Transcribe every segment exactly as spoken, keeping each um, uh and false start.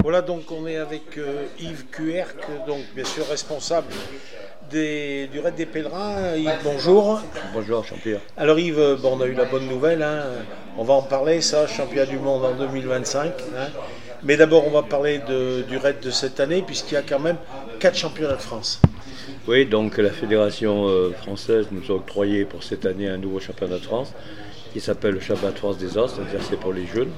Voilà, donc on est avec euh, Yves Cuerc, donc bien sûr responsable des, du Raid des Pèlerins. Yves, bonjour. Bonjour Jean-Pierre. Alors Yves, bon, on a eu la bonne nouvelle, hein. On va en parler, ça, championnat du monde en deux mille vingt-cinq. Hein. Mais d'abord, on va parler de, du Raid de cette année, puisqu'il y a quand même quatre championnats de France. Oui, donc la Fédération euh, française nous a octroyé pour cette année un nouveau championnat de France qui s'appelle le championnat de France des As, c'est-à-dire c'est pour les jeunes.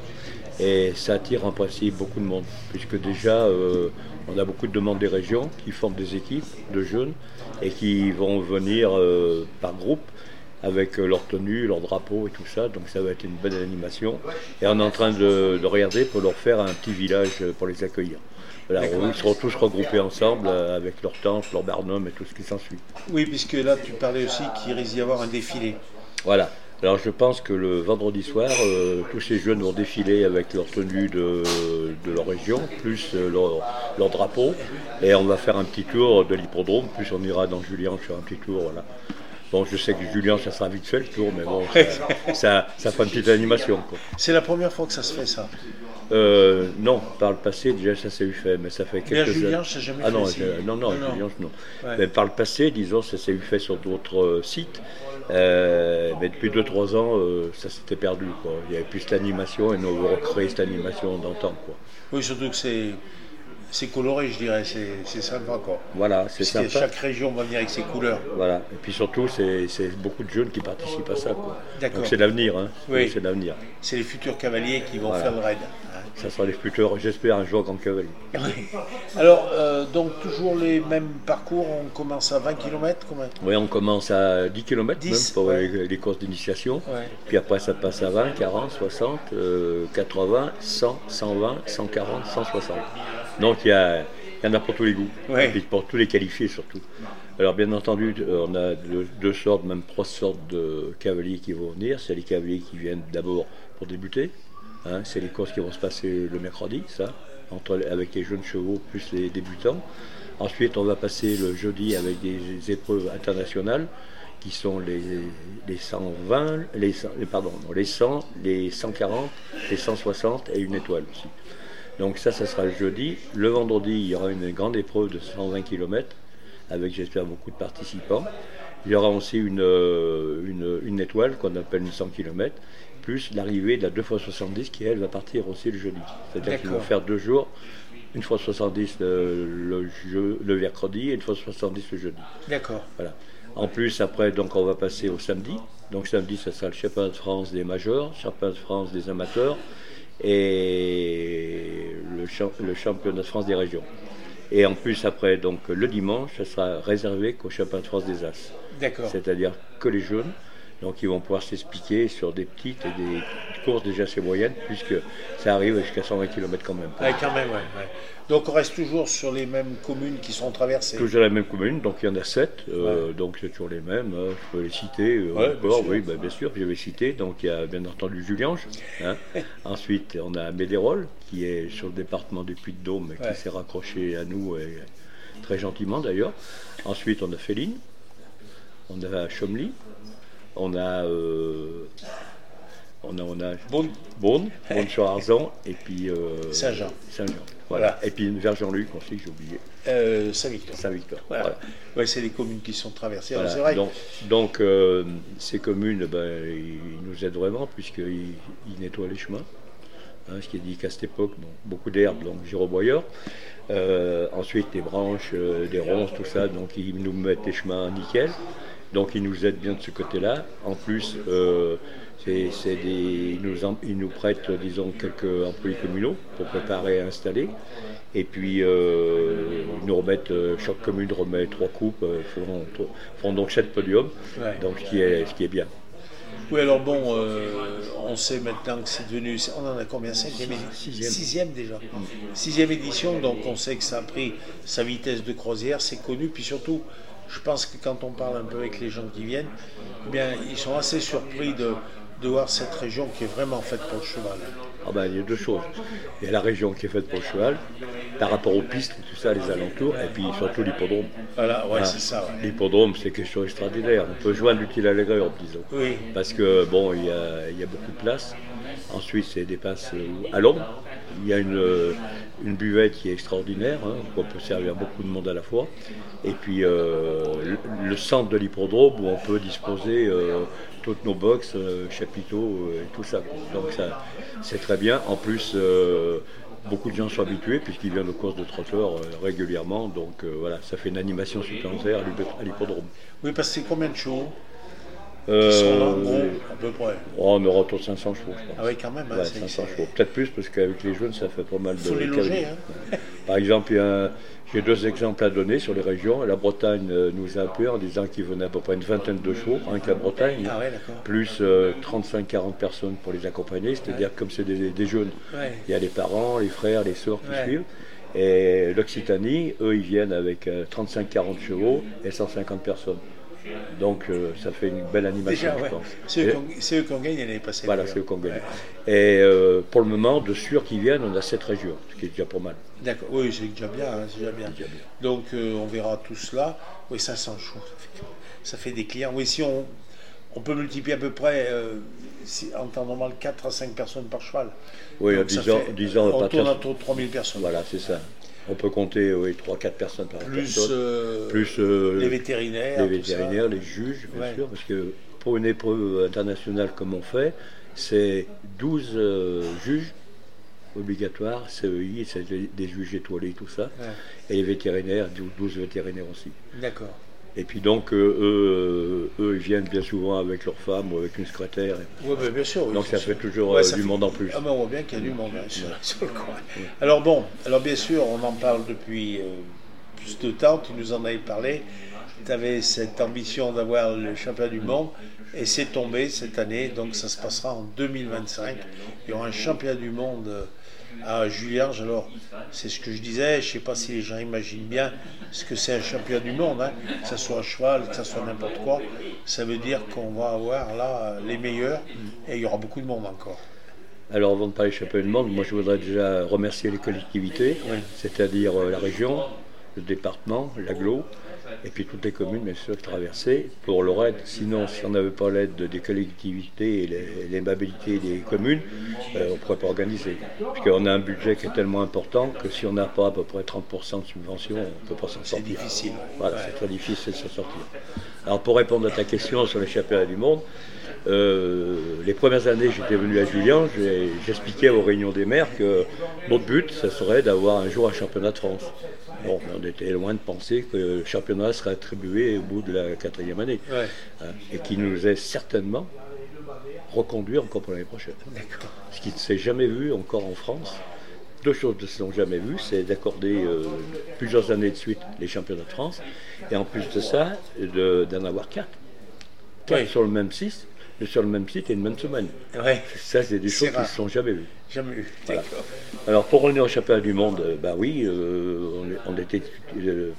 Et ça attire en principe beaucoup de monde, puisque déjà euh, on a beaucoup de demandes des régions qui forment des équipes de jeunes et qui vont venir euh, par groupe avec leur tenue, leur drapeau et tout ça. Donc ça va être une belle animation. Et on est en train de, de regarder pour leur faire un petit village pour les accueillir. Voilà, ils seront tous regroupés ensemble avec leurs tentes, leurs barnums et tout ce qui s'ensuit. Oui, puisque là tu parlais aussi qu'il risque d'y avoir un défilé. Voilà. Alors je pense que le vendredi soir, euh, tous ces jeunes vont défiler avec leur tenue de, de leur région, plus euh, leur, leur drapeau, et on va faire un petit tour de l'hippodrome, plus on ira dans Julien faire un petit tour, voilà. Bon, je sais que Julien, ça sera vite fait le tour, mais bon, ça, ça, ça fera une petite animation, quoi. C'est la première fois que ça se fait, ça? Euh, non, par le passé, déjà ça s'est eu fait, mais ça fait quelques années. Julien, ça jamais ah fait. non, Si. non, non, non, Julien, non. Ouais. Mais par le passé, disons, ça s'est eu fait sur d'autres euh, sites. Euh, mais depuis deux trois ans, euh, ça s'était perdu, quoi. Il n'y avait plus d'animation et nous avons recréé cette animation d'antan, quoi. Oui, surtout que c'est, c'est coloré, je dirais, c'est, c'est sympa, quoi. Voilà, c'est sympa. Chaque région va venir avec ses couleurs. Voilà, et puis surtout, c'est, c'est beaucoup de jeunes qui participent à ça, quoi. D'accord. Donc c'est l'avenir, hein. Oui. C'est l'avenir. C'est les futurs cavaliers qui vont Voilà. faire le raid. Ça sera les futurs, j'espère, un jour grand cavalier. Oui. Alors, euh, donc toujours les mêmes parcours, on commence à vingt kilomètres, combien? Oui, on commence à dix kilomètres dix, même pour ouais. les, les courses d'initiation. Ouais. Puis après, ça passe à vingt, quarante, soixante, euh, quatre-vingts, cent, cent vingt, cent quarante, cent soixante. Donc il y, a, il y en a pour tous les goûts, Ouais. et puis pour tous les qualifiés surtout. Alors bien entendu, on a deux, deux sortes, même trois sortes de cavaliers qui vont venir. C'est les cavaliers qui viennent d'abord pour débuter. Hein, c'est les courses qui vont se passer le mercredi, ça, entre, avec les jeunes chevaux plus les débutants. Ensuite, on va passer le jeudi avec des, des épreuves internationales qui sont les, les cent vingt, les, les, pardon, les cent, les cent quarante, les cent soixante et une étoile aussi. Donc ça, ça sera le jeudi. Le vendredi, il y aura une grande épreuve de cent vingt kilomètres avec, j'espère, beaucoup de participants. Il y aura aussi une, une, une étoile qu'on appelle une cent kilomètres, plus l'arrivée de la deux fois soixante-dix qui, elle, va partir aussi le jeudi. C'est-à-dire qu'ils vont faire deux jours, une fois soixante-dix le, le, jeu, le mercredi et une fois soixante-dix le jeudi. D'accord. Voilà. En plus, après, donc, on va passer au samedi. Donc samedi, ça sera le championnat de France des majeurs, championnat de France des amateurs et le, champ, le championnat de France des régions. Et en plus, après, donc, le dimanche, ça sera réservé qu'au championnat de France des As. D'accord. C'est-à-dire que les jeunes. Donc ils vont pouvoir s'expliquer sur des petites et des courses déjà assez moyennes, puisque ça arrive jusqu'à cent vingt kilomètres quand même. Ouais, quand même, ouais, ouais. Donc on reste toujours sur les mêmes communes qui sont traversées. Toujours la même commune, donc il y en a sept, euh, ouais. donc c'est toujours les mêmes, hein, je peux les citer euh, ouais, encore, oui, bah, bien sûr, je vais citer. Donc il y a bien entendu Juliange, hein. Ensuite on a Médérol, qui est sur le département du Puy-de-Dôme, qui ouais. s'est raccroché à nous, et très gentiment d'ailleurs. Ensuite on a Féline, on a Chomely. On a, euh, on a, on a Beaune, Beaune, Beaune sur Arzon, et puis euh, Saint-Jean. Saint-Jean, voilà. voilà. Et puis vers Jean-Luc aussi, que j'ai oublié. Euh, Saint-Victor. Saint-Victor. Voilà. Voilà. Ouais, c'est les communes qui sont traversées. Voilà. C'est vrai. Donc, donc euh, ces communes, ben, ils nous aident vraiment, puisqu'ils ils nettoient les chemins. Hein, ce qui est dit qu'à cette époque, bon, beaucoup d'herbes, donc gyroboyeurs. Euh, ensuite, des branches, euh, des ronces, tout ça, donc ils nous mettent les chemins nickel. Donc ils nous aident bien de ce côté-là. En plus, euh, c'est, c'est des, ils, nous en, ils nous prêtent, disons, quelques employés communaux pour préparer et installer. Et puis, euh, ils nous remettent, chaque commune remet trois coupes, euh, font, font donc sept podiums, ouais. Donc ce qui est, ce qui est bien. Oui, alors bon, euh, on sait maintenant que c'est devenu, on en a combien? Cinquième, Sixième. Sixième déjà. Mmh. Sixième édition, donc on sait que ça a pris sa vitesse de croisière, c'est connu, puis surtout, je pense que quand on parle un peu avec les gens qui viennent, eh bien, ils sont assez surpris de, de voir cette région qui est vraiment faite pour le cheval. Ah ben, il y a deux choses. Il y a la région qui est faite pour le cheval, par rapport aux pistes et tout ça, les alentours, et puis surtout l'hippodrome. Voilà, ouais, hein, c'est ça. Ouais. L'hippodrome, c'est quelque chose d'extraordinaire. On peut joindre l'utile à l'agréable, disons. Oui. Parce que, bon, il y a, il y a beaucoup de place. Ensuite, c'est des passes à l'ombre. il y a une, euh, une buvette qui est extraordinaire, hein, on peut servir beaucoup de monde à la fois. Et puis euh, le, le centre de l'hippodrome où on peut disposer euh, toutes nos box, euh, chapiteaux euh, et tout ça. Donc ça, c'est très bien. En plus, euh, beaucoup de gens sont habitués puisqu'ils viennent aux courses de trotteurs euh, régulièrement. Donc euh, voilà, ça fait une animation supplémentaire à l'hippodrome. Oui, parce que c'est combien de chevaux Euh, qui sont là, gros, à peu près. Oh, on aura autour de cinq cents chevaux, je pense. Ah oui, quand même. Hein, Ouais, c'est- cinq cents c'est- chevaux. Peut-être plus, parce qu'avec les jeunes, ça fait pas mal de faut les loger. cavaliers. Hein. Par exemple, il y a un- j'ai deux exemples à donner sur les régions. La Bretagne euh, nous a appelé en disant qu'il venait à peu près une vingtaine de chevaux, rien que la Bretagne, Ah ouais, d'accord. plus euh, trente-cinq à quarante personnes pour les accompagner, c'est-à-dire Ouais. comme c'est des, des jeunes. Ouais. Il y a les parents, les frères, les sœurs qui Ouais. suivent. Et l'Occitanie, eux, ils viennent avec euh, trente-cinq à quarante chevaux et cent cinquante personnes. Donc euh, ça fait une belle animation, Déjà, je ouais. pense. C'est eux Et- qui ont- c'est eux qui ont gagné l'année passée. voilà, d'ailleurs. c'est eux qu'on gagne. Ouais. Et euh, pour le moment, de sûr qu'ils viennent, on a sept régions, ce qui est déjà pas mal. D'accord, oui, c'est déjà bien, hein, c'est déjà bien. Déjà bien. Donc euh, on verra tout cela. Oui, cinq cents chevaux, ça fait, ça fait des clients. Oui, si on, on peut multiplier à peu près, euh, si, en temps normal, quatre à cinq personnes par cheval. Oui, en Donc, ça disant, fait- disant on pas tourne très- autour de trois mille personnes. Voilà, c'est ça. On peut compter oui, trois à quatre personnes par Plus, personne. euh, Plus euh, les vétérinaires. les tout ça. vétérinaires, les juges, bien Ouais. sûr, parce que pour une épreuve internationale comme on fait, c'est douze euh, juges obligatoires, C E I, c'est des, des juges étoilés, tout ça, Ouais. et les vétérinaires, douze vétérinaires aussi. D'accord. Et puis donc, euh, eux, euh, eux, ils viennent bien souvent avec leur femme ou avec une secrétaire. Oui, bah, bien sûr. oui, Donc c'est ça fait sûr. toujours Ouais, euh, ça du fait- monde en plus. Ah ben on voit bien qu'il y a du monde hein, sur, sur le coin. Alors bon, alors bien sûr, on en parle depuis euh, plus de temps, tu nous en avais parlé, tu avais cette ambition d'avoir le championnat du monde, et c'est tombé cette année, donc ça se passera en deux mille vingt-cinq. Il y aura un championnat du monde euh, à Juliange. Alors, c'est ce que je disais, je ne sais pas si les gens imaginent bien ce que c'est un championnat du monde, hein. Que ce soit à cheval, que ce soit n'importe quoi, ça veut dire qu'on va avoir là les meilleurs, et il y aura beaucoup de monde encore. Alors avant de parler championnat du monde, moi je voudrais déjà remercier les collectivités, Oui. c'est-à-dire euh, la région, le département, l'agglo, et puis toutes les communes bien sûr traversées pour leur aide. Sinon, si on n'avait pas l'aide des collectivités et les- l'aimabilité des communes, euh, on ne pourrait pas organiser. Parce qu'on a un budget qui est tellement important que si on n'a pas à peu près trente pour cent de subvention, on ne peut pas s'en C'est sortir. difficile. Voilà, Ouais. c'est très difficile de s'en sortir. Alors pour répondre à ta question sur les championnats du monde, euh, les premières années j'étais venu à Julien, j'ai- j'expliquais aux réunions des maires que notre but, ce serait d'avoir un jour un championnat de France. Bon, on était loin de penser que le championnat serait attribué au bout de la quatrième année. Ouais. Hein, et qui nous est certainement reconduit encore pour l'année prochaine. D'accord. Ce qui ne s'est jamais vu encore en France. Deux choses ne se sont jamais vues, c'est d'accorder euh, plusieurs années de suite les championnats de France, et en plus de ça, de- d'en avoir quatre. Quatre Oui. sur le même site, sur le même site et une même semaine. Ouais, Ça, c'est des C'est choses qui ne rare. se sont jamais vues. jamais eu. Voilà. D'accord. Alors pour revenir au championnat du monde, euh, bah oui, euh, on, on était euh,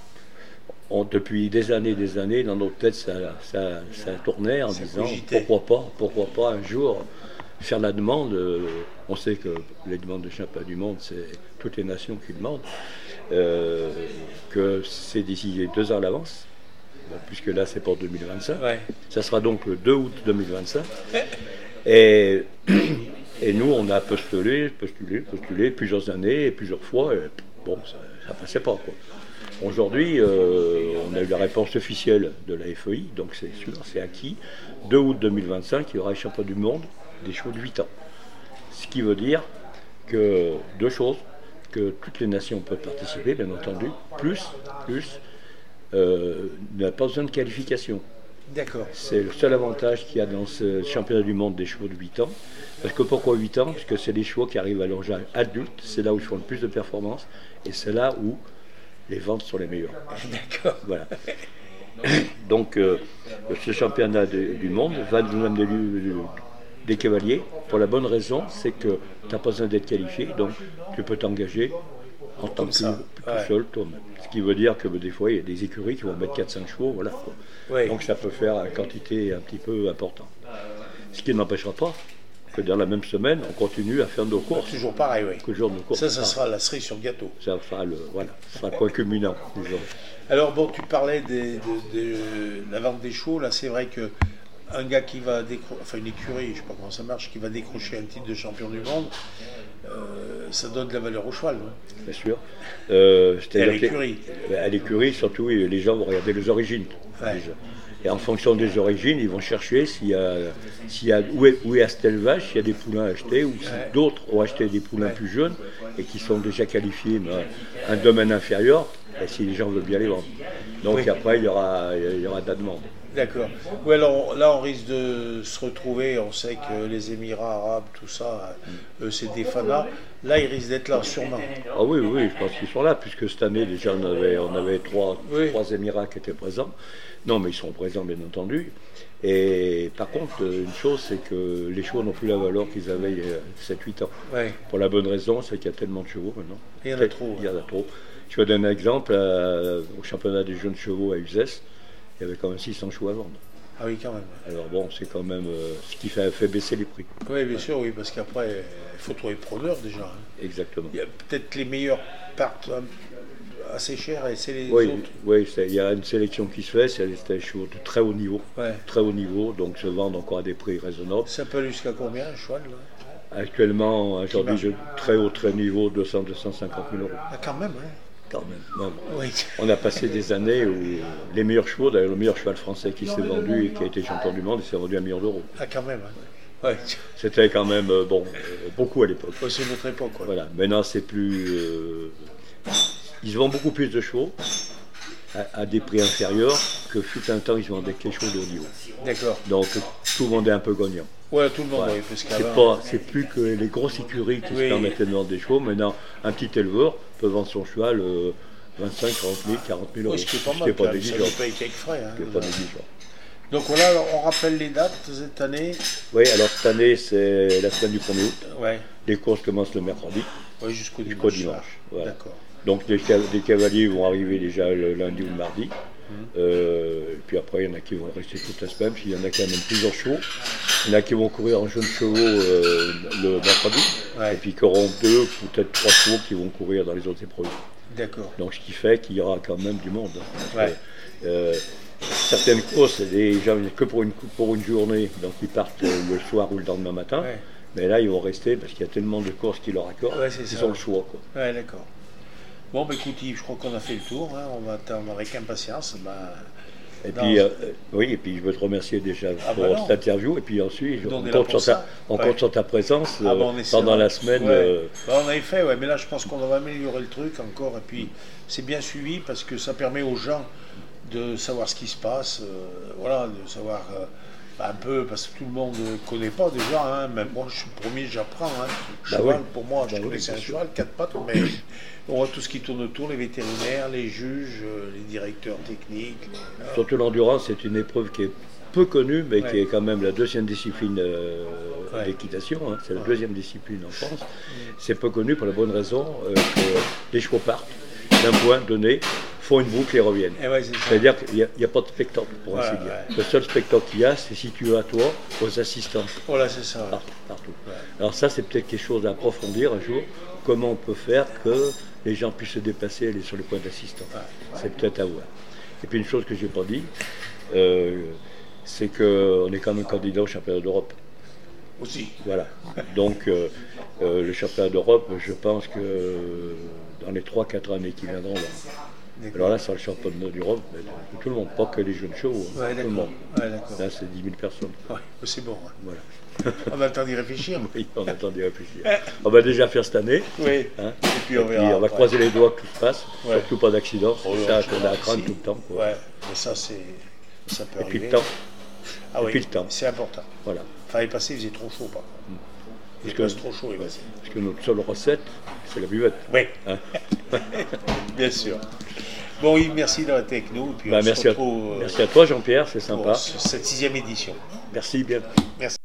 on- depuis des années, des années, dans notre tête, ça, ça, ça tournait en Ça disant cogitait. pourquoi pas, pourquoi pas un jour faire la demande. euh, on sait que les demandes de championnat du monde, c'est toutes les nations qui demandent, euh, que c'est d'ici deux ans à l'avance. Bon, puisque là c'est pour deux mille vingt-cinq. Ouais. Ça sera donc le deux août deux mille vingt-cinq. Et, et nous, on a postulé, postulé, postulé plusieurs années et plusieurs fois. Et bon, ça, ça passait pas, quoi. Aujourd'hui, euh, on a eu la réponse officielle de la F E I, donc c'est sûr, c'est acquis. deux août deux mille vingt-cinq, il y aura un championnat du monde des chevaux de huit ans. Ce qui veut dire que deux choses, que toutes les nations peuvent participer, bien entendu, plus, plus, euh, n'a pas besoin de qualification. D'accord. C'est le seul avantage qu'il y a dans ce championnat du monde des chevaux de huit ans. Parce que pourquoi huit ans? Parce que c'est les chevaux qui arrivent à l'âge adulte, c'est là où ils font le plus de performances, et c'est là où les ventes sont les meilleures. D'accord. Voilà. Donc euh, ce championnat de- du monde va nous amener du- des cavaliers, pour la bonne raison, c'est que tu n'as pas besoin d'être qualifié, donc tu peux t'engager en tant Comme que ça, tout ouais. seul toi-même. Ce qui veut dire que bah, des fois, il y a des écuries qui vont mettre quatre cinq chevaux, voilà. quoi. Ouais. Donc ça peut faire une quantité un petit peu importante. Ce qui n'empêchera pas que dans la même semaine, on continue à faire nos courses. Toujours pareil, oui. Toujours nos courses. Ça, ça sera la cerise sur le gâteau. Ça fera le, voilà, ça sera le point culminant, disons. Alors bon, tu parlais des- de, de- de la vente des chevaux. Là, c'est vrai que un gars qui va décrocher, enfin une écurie, je sais pas comment ça marche, qui va décrocher un titre de champion du monde, euh, ça donne de la valeur au cheval. Non? Bien sûr. Euh, Et à l'écurie. À l'écurie, surtout, les gens vont regarder les origines. Ouais. Déjà. Et en fonction des origines, ils vont chercher s'il y a, s'il y a, où, est, où est cet élevage, s'il y a des poulains à acheter, ou si Ouais. d'autres ont acheté des poulains Ouais. plus jeunes et qui sont déjà qualifiés, mais un domaine inférieur, et si les gens veulent bien les vendre. Donc Oui. après, il y aura, il y aura de la demande. D'accord. Ouais, alors là, on risque de se retrouver. On sait que les Émirats arabes, tout ça, eux, c'est des fanas. Là, ils risquent d'être là, sûrement. Ah oui, oui, je pense qu'ils sont là, puisque cette année, déjà, on avait, on avait trois, Oui. trois Émirats qui étaient présents. Non, mais ils sont présents, bien entendu. Et par contre, une chose, c'est que les chevaux n'ont plus la valeur qu'ils avaient il y a sept huit ans. Ouais. Pour la bonne raison, c'est qu'il y a tellement de chevaux maintenant. Il y en a trop. Il y en a trop. Je vais donner un exemple. euh, au championnat des jeunes chevaux à Uzès, il y avait quand même six cents chevaux à vendre. Ah oui, quand même. Alors bon, c'est quand même euh, ce qui fait, fait baisser les prix. Oui, bien sûr, oui, parce qu'après, il faut trouver preneur déjà. hein. Exactement. Il y a peut-être les meilleurs partent hein, assez cher et c'est les Oui, autres. oui, c'est- il y a une sélection qui se fait, c'est des chevaux de très haut niveau. Ouais. Très haut niveau, donc se vendent encore à des prix raisonnables. Ça peut aller jusqu'à combien un cheval là? Actuellement, aujourd'hui, marche. je- très haut, très niveau, deux cents à deux cent cinquante mille euros. Ah, quand même, hein. Quand même. Non, non. Oui. On a passé des années où les meilleurs chevaux, d'ailleurs le meilleur cheval français qui s'est vendu et qui a été champion du monde, il s'est vendu à un million d'euros. Ah, quand même, hein. Ouais. C'était quand même euh, bon, euh, beaucoup à l'époque. Ouais, c'est notre époque, quoi. Voilà. Maintenant, c'est plus. euh, ils vendent beaucoup plus de chevaux à, à des prix inférieurs que fut un temps, ils vendaient que les chevaux de haut niveau. D'accord. Donc tout le monde est un peu gagnant. Ouais, tout le monde, Ouais. oui, parce C'est qu'avant. pas, c'est plus que les grosses écuries qui Oui. se permettaient de vendre des chevaux. Maintenant, un petit éleveur peut vendre son cheval euh, vingt-cinq, trente mille, quarante mille euros. Oui, ce qui est pas Ce mal, quand même, ça négligeable. nous paye quelques frais. Hein, Ce qui est pas négligeable. Donc voilà, alors, on rappelle les dates cette année. Oui, alors cette année, c'est la semaine du premier août. Ouais, Les courses commencent le mercredi. ouais jusqu'au Jusqu'au dimanche. dimanche, voilà. D'accord. Donc les, ca- les cavaliers vont arriver déjà le lundi ou le mardi. Euh, et puis après, il y en a qui vont rester toute la semaine. Puis il y en a qui amènent plusieurs chevaux. Il y en a qui vont courir en jeunes chevaux euh, le mercredi. Ouais. Et puis qui auront deux, peut-être trois chevaux qui vont courir dans les autres épreuves. D'accord. Donc ce qui fait qu'il y aura quand même du monde. hein. Parce Ouais. que, euh, certaines courses, les gens viennent que pour une, pour une journée, donc ils partent euh, le soir ou le lendemain matin. Ouais. Mais là, ils vont rester parce qu'il y a tellement de courses qui leur accordent. Ouais, c'est qu'ils ça. ont le choix. Quoi. Ouais, d'accord. Bon, bah écoute Yves, je crois qu'on a fait le tour. Hein. On va attendre avec impatience. Bah, Et Non, puis, je- euh, oui, et puis je veux te remercier déjà Ah pour bah non. cette interview. Et puis ensuite, Nous, on on, est là compte pour sur, ça. ta, on Ouais. compte sur ta présence Ah euh, bah, on essaiera. pendant la semaine. Ouais. euh, Bah, on avait fait, ouais, mais là je pense qu'on va améliorer le truc encore. Et puis c'est bien suivi parce que ça permet aux gens de savoir ce qui se passe, euh, voilà, de savoir euh, un peu, parce que tout le monde ne connaît pas déjà. Hein, même moi, je suis le premier, j'apprends. Hein. Bah Cheval, oui. pour moi, je Bah oui, connaissais bien un sûr. cheval, quatre pattes, mais on voit tout ce qui tourne autour, les vétérinaires, les juges, euh, les directeurs techniques. les- Surtout l'endurance, c'est une épreuve qui est peu connue, mais Ouais. qui est quand même la deuxième discipline euh, Ouais. d'équitation. hein. C'est la Ouais. deuxième discipline en France. C'est peu connu pour la bonne raison euh, que les chevaux partent d'un point donné, font une boucle et reviennent. Eh ouais, c'est ça. C'est-à-dire qu'il n'y a, il y a pas de spectacle, pour ainsi Ouais, dire. ouais. Le seul spectacle qu'il y a, c'est si tu as toi, aux assistants. Voilà, c'est ça. Partout. partout. Ouais. Alors ça, c'est peut-être quelque chose à approfondir un jour. Comment on peut faire que les gens puissent se déplacer et aller sur le point d'assistant. C'est peut-être à voir. Et puis une chose que je n'ai pas dit, euh, c'est qu'on est quand même candidat au championnat d'Europe. Aussi. Voilà. Donc euh, euh, le championnat d'Europe, je pense que euh, dans les trois quatre années qui viendront, là, D'accord. alors là, c'est le championnat d'Europe, mais tout le monde, pas que les jeunes chevaux, hein, Ouais, tout le d'accord. monde. Ouais, d'accord. Là, c'est dix mille personnes. Ouais, c'est bon. hein. Voilà. On a le temps d'y réfléchir. Oui, on attend d'y réfléchir. On va déjà faire cette année. Oui. hein. Et puis on Et puis, verra. on va après. croiser les doigts que tout se passe, Ouais. surtout pas d'accident. Oh, C'est ça non, qu'on a à craindre si. tout le temps. quoi. Ouais, mais ça, c'est. Ça peut Et puis arriver. le temps. Ah et oui, puis le temps. c'est important. Voilà. Enfin, il passé, il faisait trop chaud, par contre. Il Parce passe que- trop chaud, il va Parce que notre seule recette, c'est la buvette. Oui, hein. bien sûr. Bon, Yves, merci d'avoir été avec nous. Et puis Bah, on merci, se à, retrouve euh, merci à toi, Jean-Pierre, c'est pour sympa. cette sixième édition. Merci bien. Merci.